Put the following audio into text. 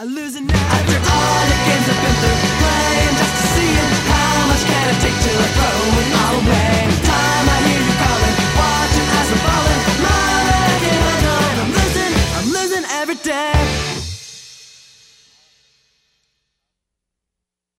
losing now. After all the games I've been through, playing just to see it. How much can I take till I throw it all away? Time I hear you calling, watching as I'm falling. My head and I'm losing every day.